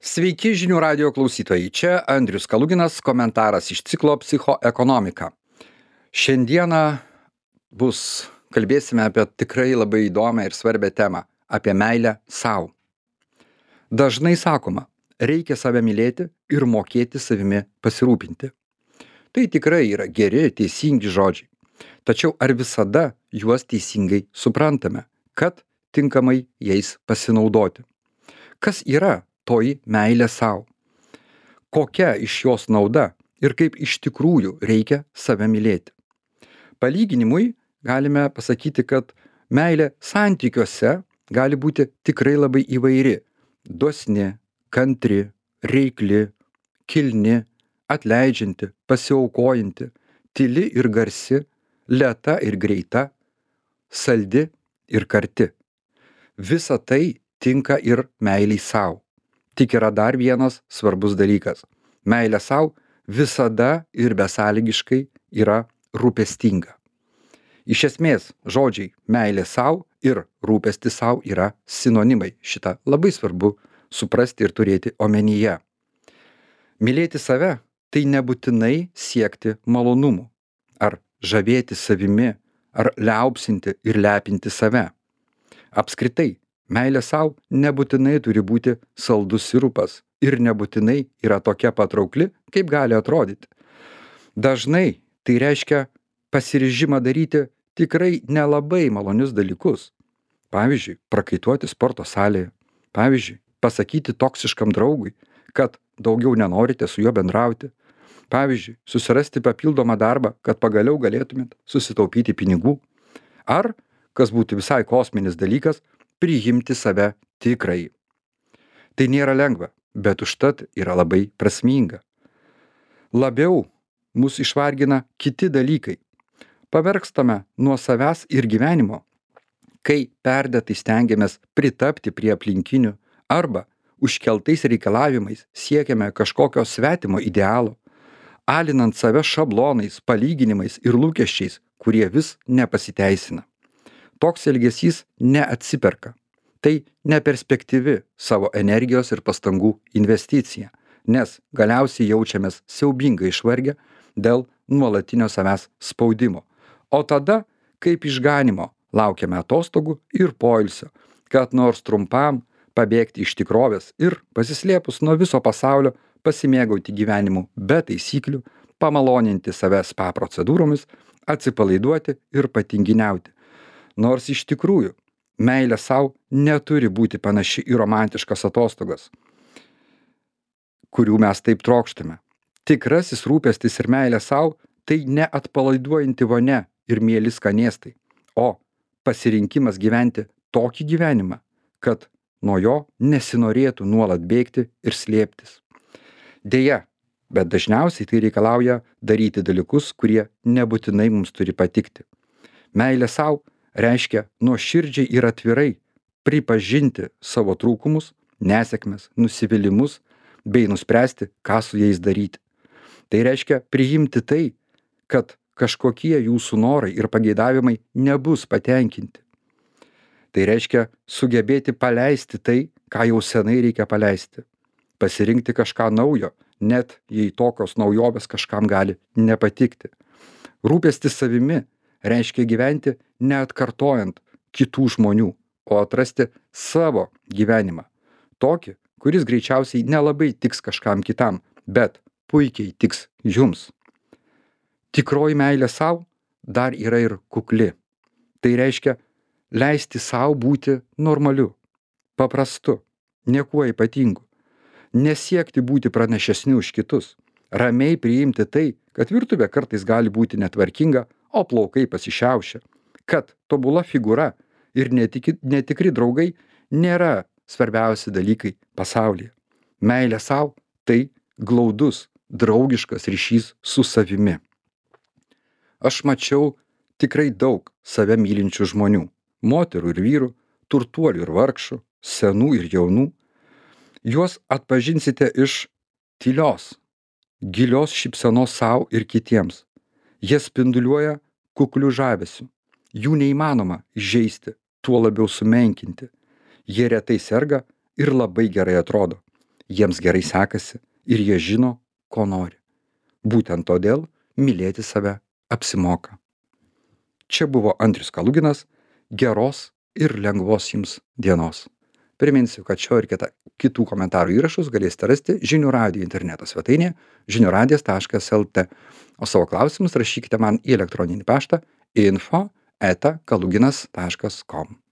Sveiki žinių radijo klausytojai, čia Andrius Kaluginas, komentaras iš ciklo Psichoekonomika. Šiandieną kalbėsime apie tikrai labai įdomią ir svarbią temą - apie meilę sau. Dažnai sakoma, reikia save mylėti ir mokėti savimi pasirūpinti. Tai tikrai yra geri, teisingi žodžiai. Tačiau ar visada juos teisingai suprantame, kad tinkamai jais pasinaudoti? Kas yra toji meilė sau? Kokia iš jos nauda ir kaip iš tikrųjų reikia save mylėti? Palyginimui galime pasakyti, kad meilė santykiuose gali būti tikrai labai įvairi - dosni, kantri, reikli, kilni, atleidžianti, pasiaukojanti, tyli ir garsi, lėta ir greita, saldi ir karti. Visa tai tinka ir meiliai sau. Tik yra dar vienas svarbus dalykas. Meilė sau visada ir besąlygiškai yra rūpestinga. Iš esmės, žodžiai meilė sau ir rūpestis sau yra sinonimai. Šitą labai svarbu suprasti ir turėti omenyje. Mylėti save tai nebūtinai siekti malonumų, ar žavėti savimi, ar liaupsinti ir lepinti save. Apskritai, meilė sau nebūtinai turi būti saldus sirupas ir nebūtinai yra tokia patraukli, kaip gali atrodyti. Dažnai tai reiškia pasiryžimą daryti tikrai nelabai malonius dalykus. Pavyzdžiui, prakaituoti sporto salėje. Pavyzdžiui, pasakyti toksiškam draugui, kad daugiau nenorite su juo bendrauti. Pavyzdžiui, susirasti papildomą darbą, kad pagaliau galėtumėt susitaupyti pinigų. Ar, kas būtų visai kosminis dalykas, priimti save tikrai. Tai nėra lengva, bet užtat yra labai prasminga. Labiau mus išvargina kiti dalykai. Pavargstame nuo savęs ir gyvenimo, kai perdėtai stengiamės pritapti prie aplinkinių arba užkeltais reikalavimais siekiame kažkokio svetimo idealo, alinant save šablonais, palyginimais ir lūkesčiais, kurie vis nepasiteisina. Toks elgesys neatsiperka. Tai neperspektyvi savo energijos ir pastangų investicija, nes galiausiai jaučiamės siaubingai išvargę dėl nuolatinio savęs spaudimo. O tada, kaip išganymo, laukiame atostogų ir poilsio, kad nors trumpam pabėgti iš tikrovės ir pasislėpus nuo viso pasaulio pasimėgauti gyvenimu be taisyklių, pamaloninti save spa procedūromis, atsipalaiduoti ir patinginiauti. Nors iš tikrųjų, meilė sau neturi būti panaši į romantiškas atostogas, kurių mes taip trokštame. Tikrasis rūpestis ir meilė sau tai ne atpalaiduojanti vonia ir mieli skanėstai, o pasirinkimas gyventi tokį gyvenimą, kad nuo jo nesinorėtų nuolat bėgti ir slėptis. Deja, bet dažniausiai tai reikalauja daryti dalykus, kurie nebūtinai mums turi patikti. Meilė sau reiškia nuoširdžiai ir atvirai pripažinti savo trūkumus, nesėkmes, nusivylimus bei nuspręsti, ką su jais daryti. Tai reiškia priimti tai, kad kažkokie jūsų norai ir pageidavimai nebus patenkinti. Tai reiškia sugebėti paleisti tai, ką jau senai reikia paleisti. Pasirinkti kažką naujo, net jei tokios naujovės kažkam gali nepatikti. Rūpestis savimi reiškia gyventi neatkartojant kitų žmonių, o atrasti savo gyvenimą. Tokį, kuris greičiausiai nelabai tiks kažkam kitam, bet puikiai tiks jums. Tikroji meilė sau dar yra ir kukli. Tai reiškia leisti sau būti normaliu, paprastu, niekuo ypatingu. Nesiekti būti pranašesniu už kitus. Ramiai priimti tai, kad virtuvė kartais gali būti netvarkinga, o plaukai pasišiaušia. Kad tobula figūra ir netikri draugai nėra svarbiausi dalykai pasaulyje. Meilė sau tai glaudus, draugiškas ryšys su savimi. Aš mačiau tikrai daug save mylinčių žmonių. Moterų ir vyrų, turtuolių ir vargšų, senų ir jaunų. Juos atpažinsite iš tylios, gilios šypsenos sau ir kitiems. Jie spinduliuoja kukliu žavesiu. Jų neįmanoma įžeisti, tuo labiau sumenkinti. Jie retai serga ir labai gerai atrodo. Jiems gerai sekasi ir jie žino, ko nori. Būtent todėl mylėti save apsimoka. Čia buvo Andrius Kaluginas. Geros ir lengvos jums dienos. Priminsiu, kad šio ir kitų komentarų įrašus galėsite rasti žinių radijo interneto svetainėje žiniųradijas.lt. O savo klausimus rašykite man į elektroninį paštą info@kaluginas.com.